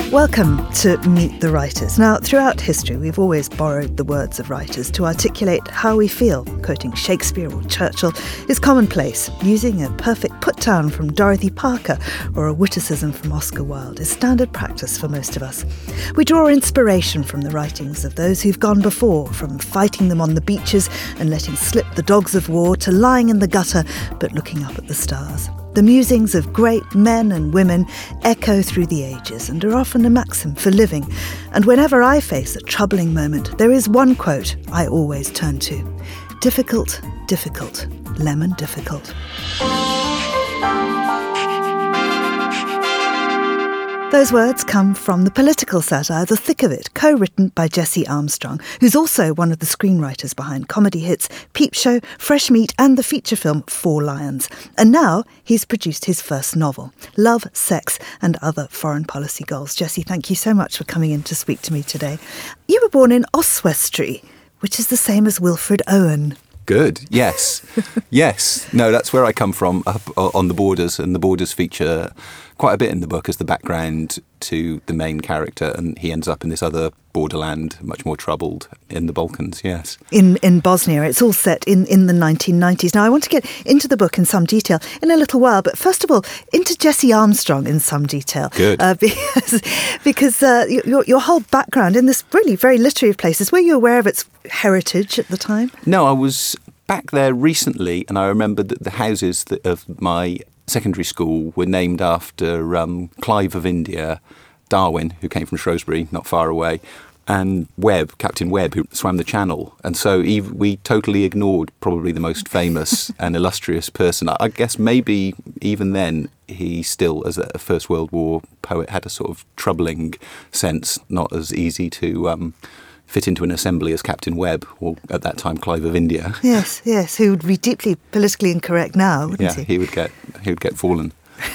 Welcome to Meet the Writers. Now, throughout history, we've always borrowed the words of writers to articulate how we feel. Quoting Shakespeare or Churchill is commonplace. Using a perfect put-down from Dorothy Parker or a witticism from Oscar Wilde is standard practice for most of us. We draw inspiration from the writings of those who've gone before, from fighting them on the beaches and letting slip the dogs of war to lying in the gutter but looking up at the stars. The musings of great men and women echo through the ages and are often a maxim for living. And whenever I face a troubling moment, there is one quote I always turn to. Difficult, difficult, lemon difficult. Those words come from the political satire The Thick of It, co-written by Jesse Armstrong, who's also one of the screenwriters behind comedy hits Peep Show, Fresh Meat and the feature film Four Lions. And now he's produced his first novel, Love, Sex and Other Foreign Policy Goals. Jesse, thank you so much for coming in to speak to me today. You were born in Oswestry, which is the same as Wilfred Owen. Good, yes. Yes. No, that's where I come from, up on the borders, and the borders feature quite a bit in the book as the background to the main character, and he ends up in this other borderland, much more troubled, in the Balkans, yes. In Bosnia. It's all set in the 1990s. Now, I want to get into the book in some detail in a little while, but first of all, into Jesse Armstrong in some detail. Good. Because your whole background in this really very literary of places, were you aware of its heritage at the time? No, I was back there recently, and I remember that the houses of my secondary school were named after Clive of India, Darwin, who came from Shrewsbury, not far away, and Webb, Captain Webb, who swam the Channel. And so we totally ignored probably the most famous and illustrious person. I guess maybe even then he still, as a First World War poet, had a sort of troubling sense, not as easy to fit into an assembly as Captain Webb, or at that time Clive of India. Yes, who would be deeply politically incorrect now, wouldn't he? Yeah, he would get fallen.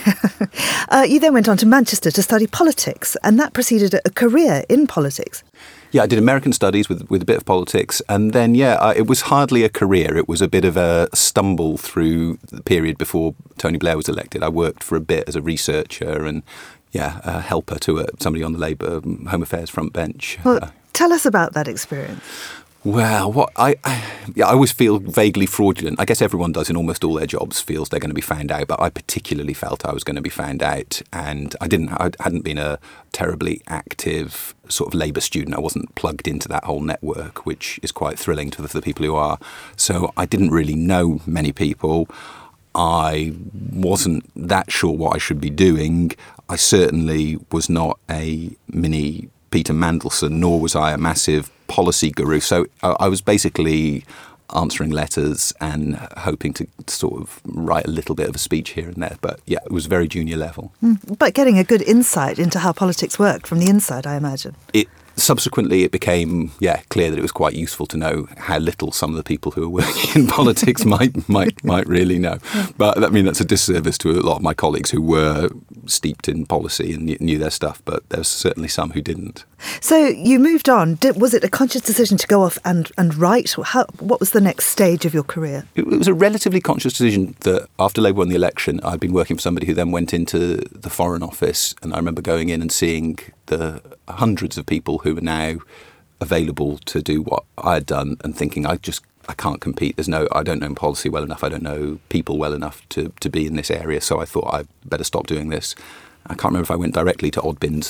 You then went on to Manchester to study politics, and that preceded a career in politics. Yeah, I did American studies with a bit of politics, and then, it was hardly a career. It was a bit of a stumble through the period before Tony Blair was elected. I worked for a bit as a researcher and, a helper to somebody on the Labour Home Affairs front bench. Well, tell us about that experience. Well, I always feel vaguely fraudulent. I guess everyone does in almost all their jobs, feels they're going to be found out. But I particularly felt I was going to be found out, and I hadn't been a terribly active sort of Labour student. I wasn't plugged into that whole network, which is quite thrilling to the people who are. So I didn't really know many people. I wasn't that sure what I should be doing. I certainly was not a mini Peter Mandelson, nor was I a massive policy guru. So I was basically answering letters and hoping to sort of write a little bit of a speech here and there. But it was very junior level. But getting a good insight into how politics work from the inside, I imagine. Subsequently, it became clear that it was quite useful to know how little some of the people who are working in politics might really know. But I mean, that's a disservice to a lot of my colleagues who were steeped in policy and knew their stuff, but there's certainly some who didn't. So you moved on. Was it a conscious decision to go off and write? What was the next stage of your career? It was a relatively conscious decision that after Labour won the election, I'd been working for somebody who then went into the Foreign Office, and I remember going in and seeing the hundreds of people who are now available to do what I had done and thinking, I can't compete. I don't know policy well enough. I don't know people well enough to be in this area. So I thought I'd better stop doing this. I can't remember if I went directly to Oddbins,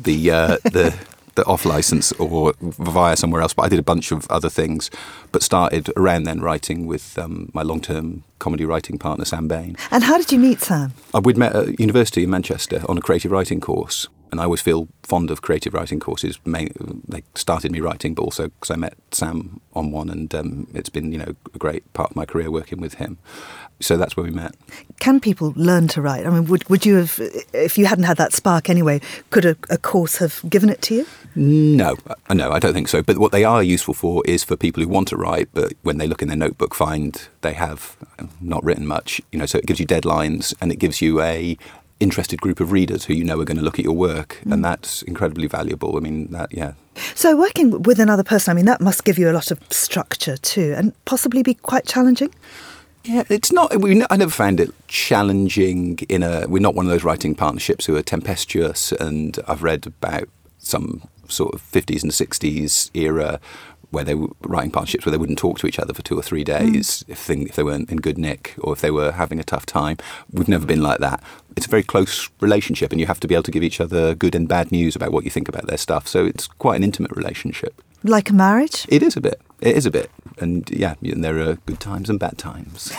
the off licence, or via somewhere else, but I did a bunch of other things, but started around then writing with my long-term comedy writing partner, Sam Bain. And how did you meet Sam? We'd met at university in Manchester on a creative writing course, and I always feel fond of creative writing courses. They started me writing, but also because I met Sam on one, and it's been a great part of my career working with him. So that's where we met. Can people learn to write? I mean, would you have, if you hadn't had that spark anyway, could a course have given it to you? No, I don't think so. But what they are useful for is for people who want to write, but when they look in their notebook, find they have not written much. So it gives you deadlines, and it gives you a interested group of readers who are going to look at your work, and that's incredibly valuable. I mean, So working with another person, I mean, that must give you a lot of structure too, and possibly be quite challenging? Yeah, it's not. I never found it challenging. We're not one of those writing partnerships who are tempestuous. And I've read about some sort of 50s and 60s era where they were writing partnerships where they wouldn't talk to each other for 2 or 3 days if they weren't in good nick or if they were having a tough time. We've never been like that. It's a very close relationship, and you have to be able to give each other good and bad news about what you think about their stuff. So it's quite an intimate relationship. Like a marriage? It is a bit. And yeah, and there are good times and bad times.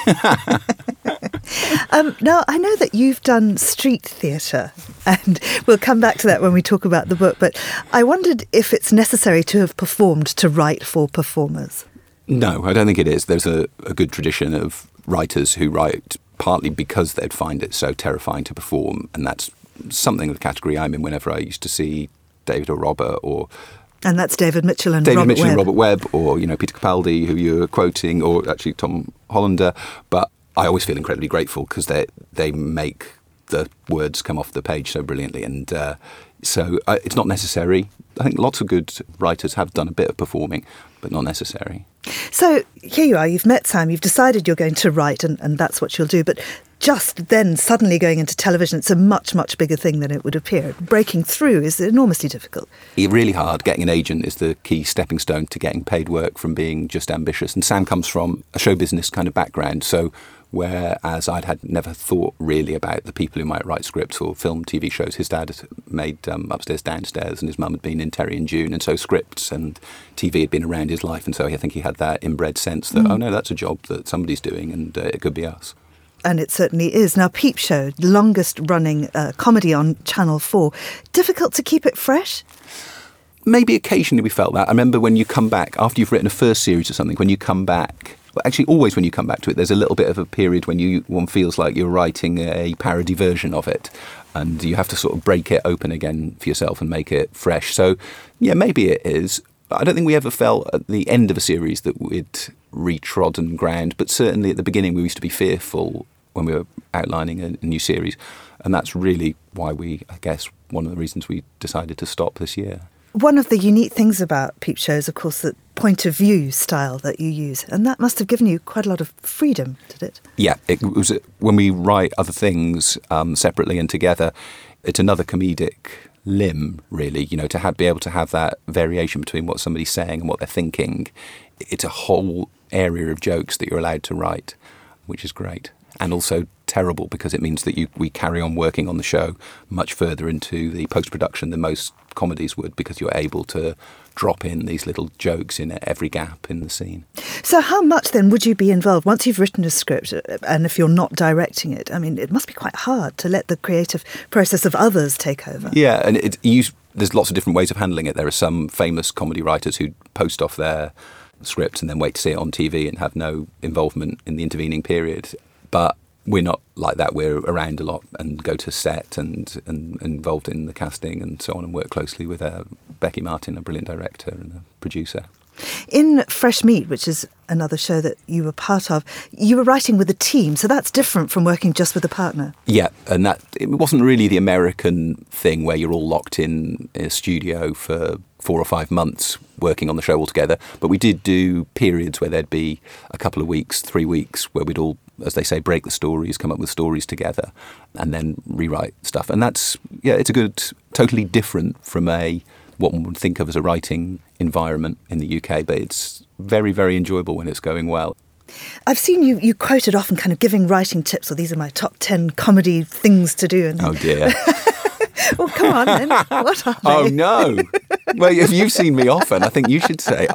Now, I know that you've done street theatre, and we'll come back to that when we talk about the book, but I wondered if it's necessary to have performed to write for performers. No, I don't think it is. There's a good tradition of writers who write partly because they'd find it so terrifying to perform, and that's something of the category I'm in whenever I used to see David or Robert or... And that's David Mitchell and Robert Webb, or Peter Capaldi, who you're quoting, or actually Tom Hollander. But I always feel incredibly grateful because they make the words come off the page so brilliantly, and so it's not necessary. I think lots of good writers have done a bit of performing, but not necessary. So here you are, you've met Sam, you've decided you're going to write, and that's what you'll do, but just then suddenly going into television, it's a much, much bigger thing than it would appear. Breaking through is enormously difficult. It's really hard. Getting an agent is the key stepping stone to getting paid work from being just ambitious. And Sam comes from a show business kind of background, so whereas had never thought really about the people who might write scripts or film TV shows. His dad had made Upstairs, Downstairs, and his mum had been in Terry and June, and so scripts and TV had been around his life, and so I think he had that inbred sense that, oh no, that's a job that somebody's doing, and it could be us. And it certainly is. Now, Peep Show, the longest running comedy on Channel 4, difficult to keep it fresh? Maybe occasionally we felt that. I remember when you come back, after you've written a first series or something, when you come back, well, actually always when you come back to it, there's a little bit of a period when one feels like you're writing a parody version of it, and you have to sort of break it open again for yourself and make it fresh. So, yeah, maybe it is. I don't think we ever felt at the end of a series that we'd retrodden ground, but certainly at the beginning we used to be fearful when we were outlining a new series, and that's really why one of the reasons we decided to stop this year. One of the unique things about Peep Show is, of course, the point of view style that you use, and that must have given you quite a lot of freedom, did it? Yeah, it was. When we write other things separately and together, it's another comedic limb, really, to be able to have that variation between what somebody's saying and what they're thinking. It's a whole area of jokes that you're allowed to write, which is great. And also terrible because it means that we carry on working on the show much further into the post-production than most comedies would, because you're able to drop in these little jokes in every gap in the scene. So how much then would you be involved once you've written a script, and if you're not directing it? I mean, it must be quite hard to let the creative process of others take over. Yeah, and there's lots of different ways of handling it. There are some famous comedy writers who post off their scripts and then wait to see it on TV and have no involvement in the intervening period. But we're not like that. We're around a lot and go to set and involved in the casting and so on, and work closely with Becky Martin, a brilliant director and a producer. In Fresh Meat, which is another show that you were part of, you were writing with a team, so that's different from working just with a partner. Yeah, and it wasn't really the American thing where you're all locked in a studio for 4 or 5 months working on the show all together, but we did do periods where there'd be a couple of weeks, 3 weeks, where we'd all, as they say, break the stories, come up with stories together, and then rewrite stuff. And it's totally different from what one would think of as a writing environment in the UK, but it's very, very enjoyable when it's going well. I've seen you quoted often kind of giving writing tips, or these are my top 10 comedy things to do. Oh dear. Well, come on then. What are they? Oh no. Well, if you've seen me often, I think you should say.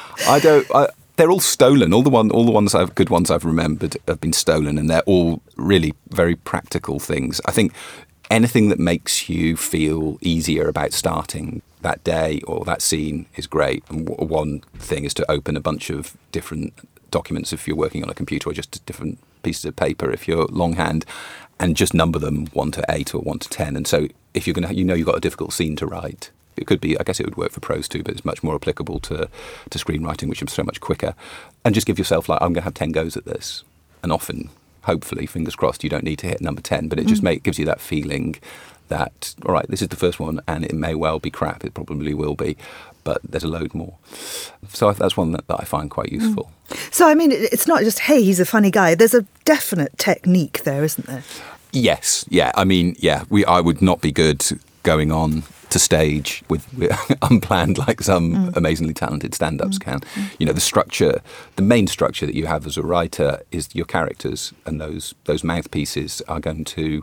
They're all stolen. All the ones good ones I've remembered have been stolen, and they're all really very practical things. I think anything that makes you feel easier about starting that day or that scene is great. And one thing is to open a bunch of different documents if you're working on a computer, or just different pieces of paper if you're longhand, and just number them 1 to 8 or 1 to 10. And so if you're you've got a difficult scene to write, it could be, I guess it would work for prose too, but it's much more applicable to screenwriting, which is so much quicker. And just give yourself I'm going to have 10 goes at this. And often, hopefully, fingers crossed, you don't need to hit number 10, but it just gives you that feeling that, all right, this is the first one and it may well be crap, it probably will be, but there's a load more. So that's one that I find quite useful. So, I mean, it's not just, hey, he's a funny guy. There's a definite technique there, isn't there? Yes, yeah. I mean, yeah, I would not be good going on to stage with unplanned like some amazingly talented stand-ups can. You know, the main structure that you have as a writer is your characters, and those mouthpieces are going to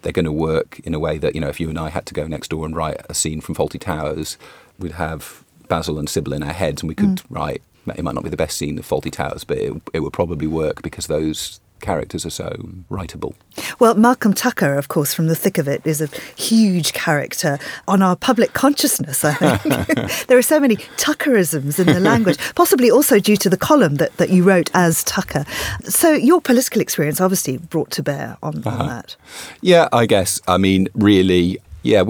work in a way that, you know, if you and I had to go next door and write a scene from Fawlty Towers, we'd have Basil and Sybil in our heads, and we could write. It might not be the best scene of Fawlty Towers, but it would probably work because those characters are so writable. Well, Malcolm Tucker, of course, from The Thick of It, is a huge character on our public consciousness, I think. There are so many Tuckerisms in the language, possibly also due to the column that you wrote as Tucker. So your political experience obviously brought to bear on that. Yeah, I guess. I mean, really... Yeah,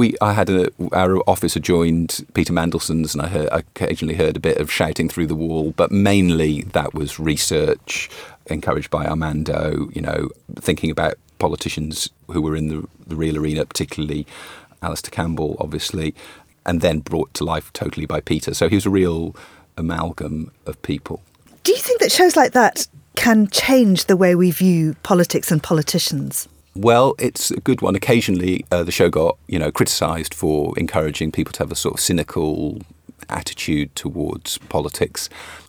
our office adjoined Peter Mandelson's, and I occasionally heard a bit of shouting through the wall, but mainly that was research encouraged by Armando, you know, thinking about politicians who were in the real arena, particularly Alistair Campbell, obviously, and then brought to life totally by Peter. So he was a real amalgam of people. Do you think that shows like that can change the way we view politics and politicians? Well, it's a good one. Occasionally, the show got, you know, criticised for encouraging people to have a sort of cynical attitude towards politics.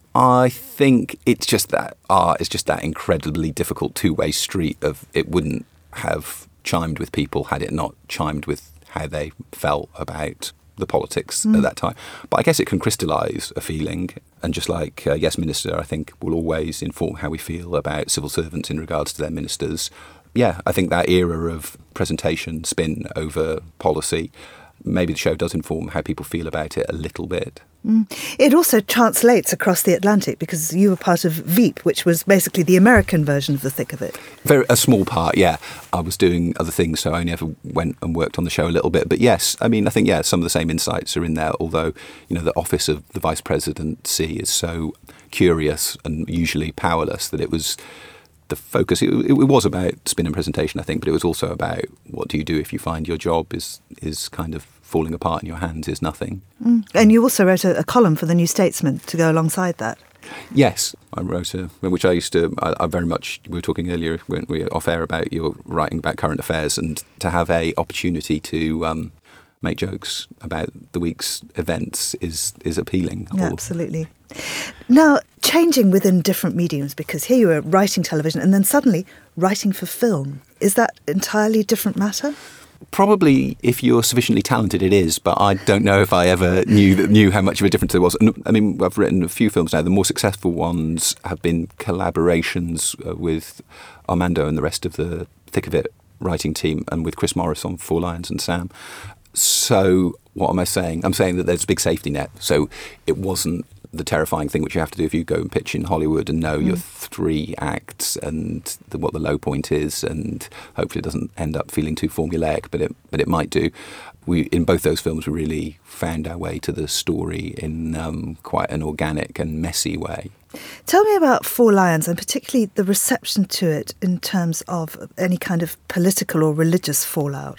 I think it's just that art is just that incredibly difficult two-way street of it wouldn't have chimed with people had it not chimed with how they felt about the politics at that time. But I guess it can crystallise a feeling. And just like Yes Minister, I think, will always inform how we feel about civil servants in regards to their ministers. Yeah, I think that era of presentation, spin over policy, maybe the show does inform how people feel about it a little bit. It also translates across the Atlantic because you were part of Veep, which was basically the American version of The Thick of It. A small part, yeah. I was doing other things, so I only ever went and worked on the show a little bit. But yes, I mean, I think, yeah, some of the same insights are in there, although, you know, the office of the vice presidency is so curious and usually powerless that it was... The focus, it was about spin and presentation, I think, but it was also about what do you do if you find your job is kind of falling apart in your hands, is nothing. And you also wrote a column for the New Statesman to go alongside that. Yes, I wrote which I used to, I very much, we were talking earlier when we were off air about your writing about current affairs, and to have a opportunity to make jokes about the week's events is appealing. Yeah, absolutely. Now, changing within different mediums, because here you were writing television and then suddenly writing for film. Is that entirely different matter? Probably, if you're sufficiently talented, it is, but I don't know if I ever knew how much of a difference there was. And, I mean, I've written a few films now. The more successful ones have been collaborations with Armando and the rest of the Thick of It writing team, and with Chris Morris on Four Lions and Sam. So what am I saying? I'm saying that there's a big safety net. So it wasn't the terrifying thing which you have to do if you go and pitch in Hollywood and know your 3 acts and what the low point is, and hopefully it doesn't end up feeling too formulaic, but it might do. We, in both those films, we really found our way to the story in quite an organic and messy way. Tell me about Four Lions, and particularly the reception to it in terms of any kind of political or religious fallout.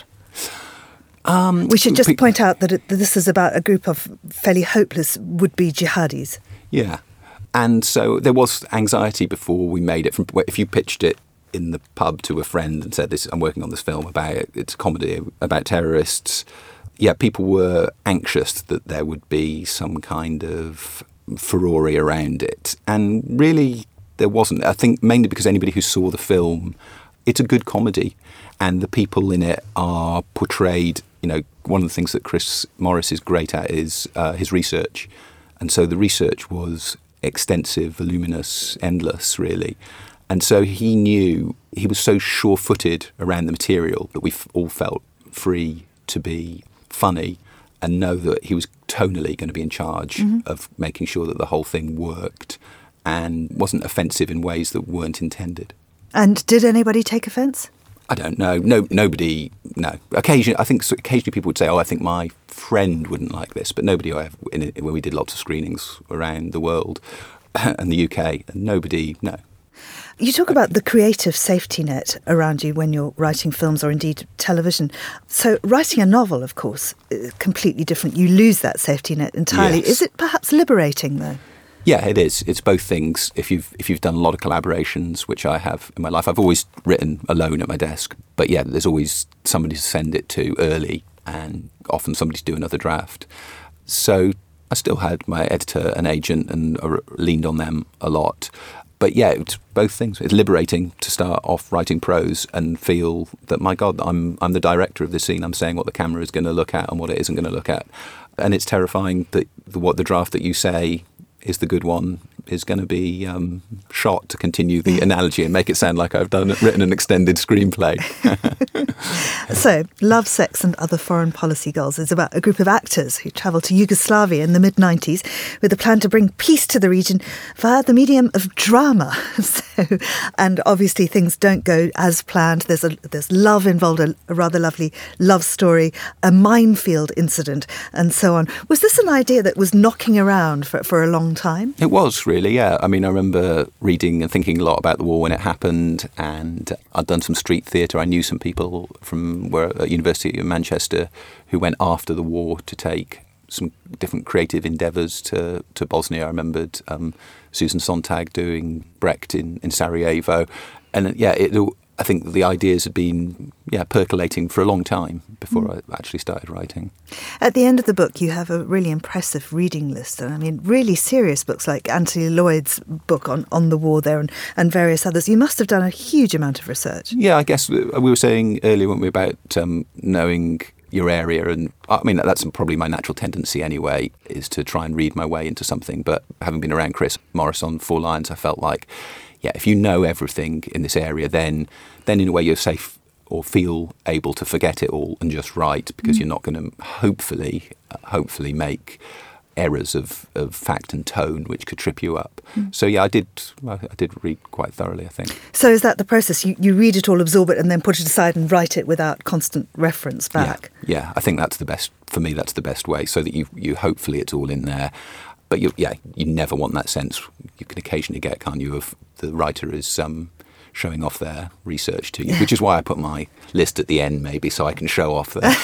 We should just point out that this is about a group of fairly hopeless would-be jihadis. Yeah. And so there was anxiety before we made it. If you pitched it in the pub to a friend and said, I'm working on this film it's a comedy about terrorists, yeah, people were anxious that there would be some kind of furore around it. And really, there wasn't. I think mainly because anybody who saw the film, it's a good comedy. And the people in it are portrayed, you know, one of the things that Chris Morris is great at is his research. And so the research was extensive, voluminous, endless, really. And so he knew, he was so sure-footed around the material that we all felt free to be funny and know that he was tonally going to be in charge of making sure that the whole thing worked and wasn't offensive in ways that weren't intended. And did anybody take offence? I don't know. Nobody. Occasionally people would say, I think my friend wouldn't like this, but nobody when we did lots of screenings around the world and the UK, and nobody, no. You talk about the creative safety net around you when you're writing films or indeed television. So writing a novel, of course, is completely different. You lose that safety net entirely. Yes. Is it perhaps liberating, though? Yeah, it is. It's both things. If you've done a lot of collaborations, which I have in my life, I've always written alone at my desk. But yeah, there's always somebody to send it to early, and often somebody to do another draft. So I still had my editor and agent, and leaned on them a lot. But yeah, it's both things. It's liberating to start off writing prose and feel that, my God, I'm the director of this scene. I'm saying what the camera is going to look at and what it isn't going to look at. And it's terrifying that what the draft that you say is the good one is going to be shot, to continue the analogy and make it sound like I've written an extended screenplay. So, Love, Sex and Other Foreign Policy Goals is about a group of actors who travelled to Yugoslavia in the mid-90s with a plan to bring peace to the region via the medium of drama. And obviously things don't go as planned. There's love involved, a rather lovely love story, a minefield incident, and so on. Was this an idea that was knocking around for a long time? It was, really, yeah. I mean, I remember reading and thinking a lot about the war when it happened, and I'd done some street theatre. I knew some people from at University of Manchester who went after the war to take some different creative endeavours to Bosnia. I remembered Susan Sontag doing Brecht in Sarajevo. And yeah, I think the ideas had been percolating for a long time before I actually started writing. At the end of the book, you have a really impressive reading list. And I mean, really serious books like Anthony Lloyd's book on the war there and various others. You must have done a huge amount of research. Yeah, I guess we were saying earlier, weren't we, about knowing your area, and I mean that's probably my natural tendency anyway, is to try and read my way into something. But having been around Chris Morris on Four Lions, I felt like, if you know everything in this area, then in a way you're safe, or feel able to forget it all and just write, because you're not going to hopefully make errors of fact and tone which could trip you up. So I did read quite thoroughly, I think. So is that the process? You read it all, absorb it, and then put it aside and write it without constant reference back? Yeah, I think that's the best, for me, that's the best way, so that you hopefully it's all in there. But you never want that sense. You can occasionally get, can't you, of the writer is showing off their research to you, which is why I put my list at the end, maybe, so I can show off there.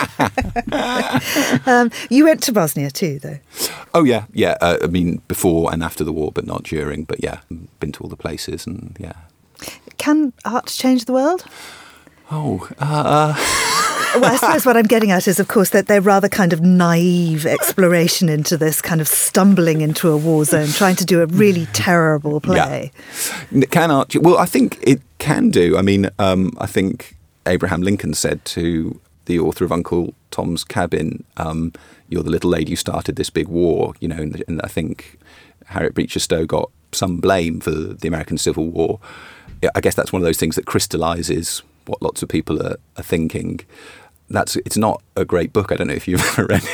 You went to Bosnia too, though. Oh, yeah. I mean, before and after the war, but not during. But been to all the places, and Can art change the world? Well, I suppose what I'm getting at is, of course, that they're rather kind of naive exploration into this, kind of stumbling into a war zone, trying to do a really terrible play. Yeah. Can art? Well, I think it can do. I mean, I think Abraham Lincoln said to the author of Uncle Tom's Cabin, "You're the little lady who started this big war." And I think Harriet Beecher Stowe got some blame for the American Civil War. I guess that's one of those things that crystallises what lots of people are thinking. It's not a great book. I don't know if you've ever read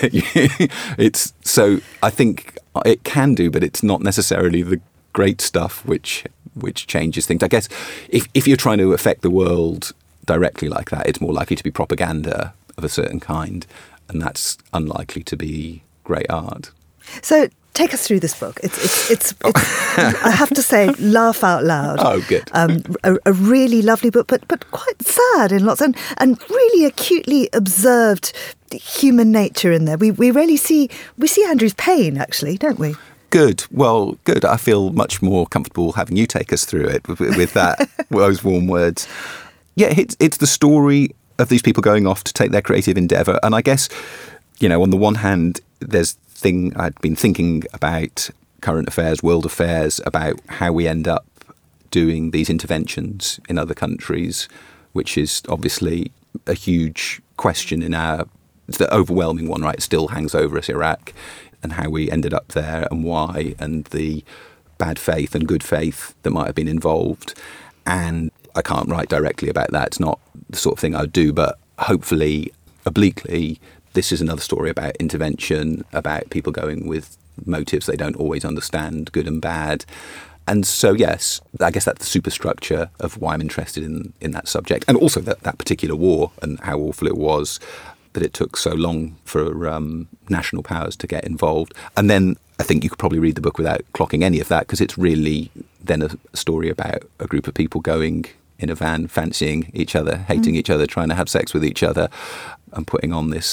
it. I think it can do, but it's not necessarily the great stuff which changes things. I guess if you're trying to affect the world directly like that, it's more likely to be propaganda of a certain kind, and that's unlikely to be great art. So take us through this book. It's I have to say, laugh out loud. Oh, good. A really lovely book, but quite sad in lots, and really acutely observed human nature in there. We really see Andrew's pain, actually, don't we? Good. Well, good. I feel much more comfortable having you take us through it with that those warm words. Yeah, it's the story of these people going off to take their creative endeavour, and I guess, on the one hand, there's thing I'd been thinking about current affairs, world affairs, about how we end up doing these interventions in other countries, which is obviously a huge question it's the overwhelming one, right? It still hangs over us, Iraq, and how we ended up there and why, and the bad faith and good faith that might have been involved. And I can't write directly about that. It's not the sort of thing I would do, but hopefully, obliquely, this is another story about intervention, about people going with motives they don't always understand, good and bad. And so, yes, I guess that's the superstructure of why I'm interested in that subject. And also that particular war and how awful it was, that it took so long for national powers to get involved. And then I think you could probably read the book without clocking any of that, because it's really then a story about a group of people going in a van, fancying each other, hating each other, trying to have sex with each other, and putting on this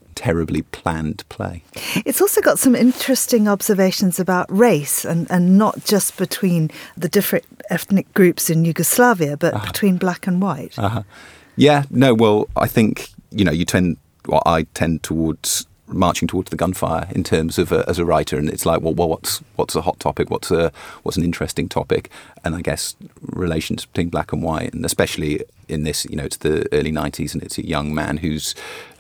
terribly planned play. It's also got some interesting observations about race and not just between the different ethnic groups in Yugoslavia, but between black and white. Yeah, no, well, I think, I tend towards marching towards the gunfire in terms of as a writer, and it's like, well, what's a hot topic? What's an interesting topic? And I guess relations between black and white, and especially in this, it's the early 90s, and it's a young man who's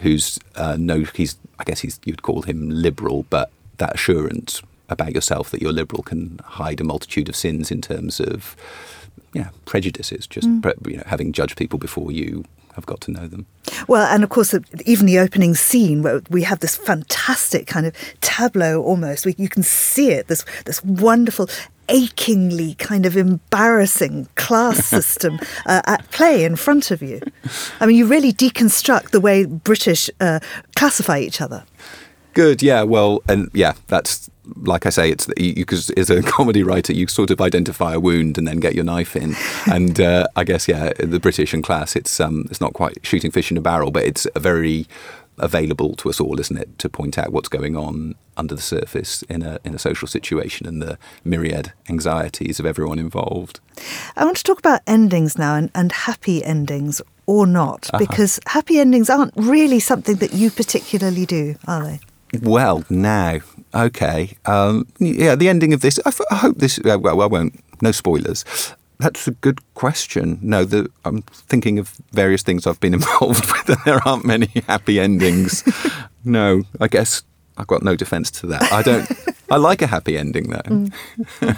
you'd call him liberal, but that assurance about yourself that you're liberal can hide a multitude of sins in terms of prejudices, just having judged people before you have got to know them. Well, and of course, even the opening scene where we have this fantastic kind of tableau almost, you can see it, this wonderful, achingly kind of embarrassing class system at play in front of you. I mean, you really deconstruct the way British classify each other. Good, yeah, well, and yeah, that's, like I say, it's because as a comedy writer, you sort of identify a wound and then get your knife in. And I guess, the British and class, it's not quite shooting fish in a barrel, but it's very available to us all, isn't it, to point out what's going on under the surface in a social situation and the myriad anxieties of everyone involved. I want to talk about endings now and happy endings or not, because happy endings aren't really something that you particularly do, are they? Well, now, okay. The ending of this, I hope this, I won't, no spoilers. That's a good question. No, I'm thinking of various things I've been involved with, and there aren't many happy endings. No, I guess I've got no defence to that. I like a happy ending, though.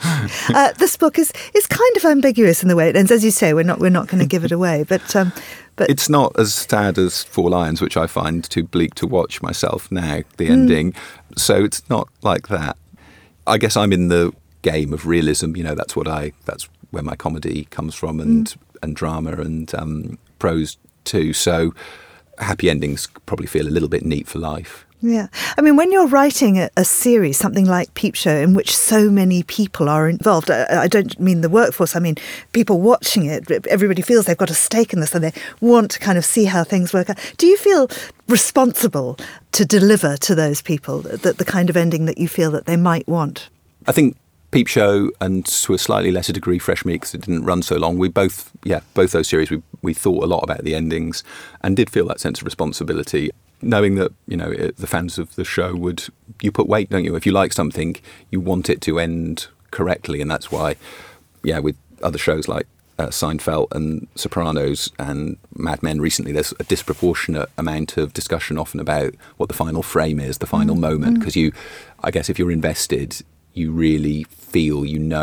This book is kind of ambiguous in the way it ends. As you say, we're not going to give it away, but it's not as sad as Four Lions, which I find too bleak to watch myself now, the ending. So it's not like that. I guess I'm in the game of realism. That's where my comedy comes from, and drama and prose too. So happy endings probably feel a little bit neat for life. Yeah. I mean, when you're writing a series, something like Peep Show, in which so many people are involved, I don't mean the workforce, I mean people watching it, everybody feels they've got a stake in this and they want to kind of see how things work out. Do you feel responsible to deliver to those people the kind of ending that you feel that they might want? I think Peep Show, and to a slightly lesser degree Fresh Meat, because it didn't run so long, both those series, we thought a lot about the endings and did feel that sense of responsibility, knowing that, the fans of the show you put weight, don't you? If you like something, you want it to end correctly, and that's why, with other shows like Seinfeld and Sopranos and Mad Men recently, there's a disproportionate amount of discussion often about what the final frame is, the final moment, because I guess if you're invested, you really feel,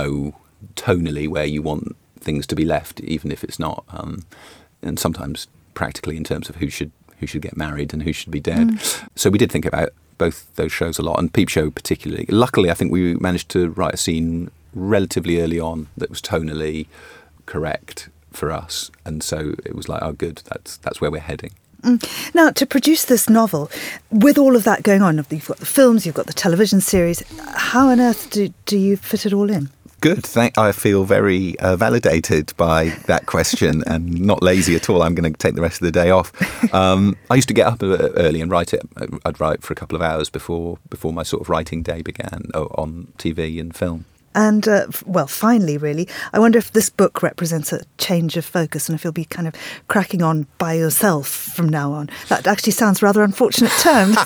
tonally where you want things to be left, even if it's not, and sometimes practically in terms of who should get married and who should be dead. So we did think about both those shows a lot, and Peep Show particularly. Luckily, I think we managed to write a scene relatively early on that was tonally correct for us, and so it was like, oh good, that's where we're heading. Now, to produce this novel, with all of that going on, you've got the films, you've got the television series, how on earth do you fit it all in? Good. I feel very validated by that question and not lazy at all. I'm going to take the rest of the day off. I used to get up early and write it. I'd write for a couple of hours before my sort of writing day began on TV and film. And, finally, really, I wonder if this book represents a change of focus and if you'll be kind of cracking on by yourself from now on. That actually sounds rather unfortunate term.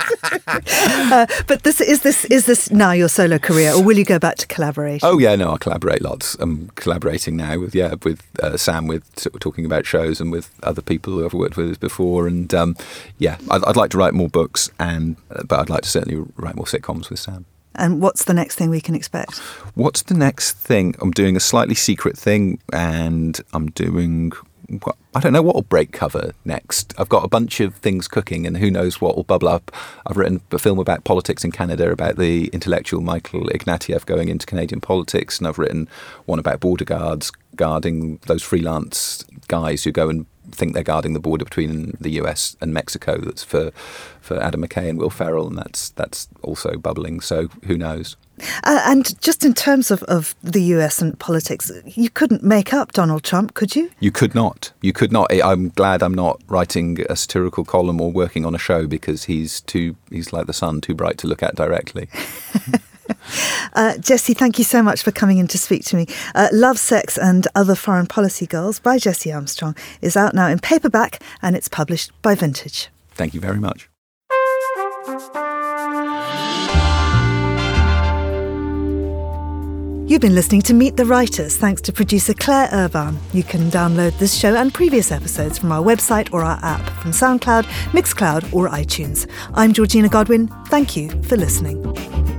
But is this now your solo career, or will you go back to collaboration? Oh, yeah, no, I collaborate lots. I'm collaborating now with Sam, with talking about shows, and with other people who I've worked with before. And, I'd like to write more books, but I'd like to certainly write more sitcoms with Sam. And what's the next thing we can expect? What's the next thing? I'm doing a slightly secret thing, and I'm doing... I don't know what will break cover next. I've got a bunch of things cooking, and who knows what will bubble up. I've written a film about politics in Canada, about the intellectual Michael Ignatieff going into Canadian politics, and I've written one about border guards guarding those freelance guys who go and think they're guarding the border between the US and Mexico. That's for Adam McKay and Will Ferrell, and that's also bubbling. So who knows? And just in terms of the US and politics, you couldn't make up Donald Trump, could you? You could not. You could not. I'm glad I'm not writing a satirical column or working on a show, because he's like the sun, too bright to look at directly. Jessie, thank you so much for coming in to speak to me. Love, Sex and Other Foreign Policy Goals by Jessie Armstrong is out now in paperback, and it's published by Vintage. Thank you very much. You've been listening to Meet the Writers, thanks to producer Claire Irvine. You can download this show and previous episodes from our website or our app, from SoundCloud, Mixcloud or iTunes. I'm Georgina Godwin. Thank you for listening.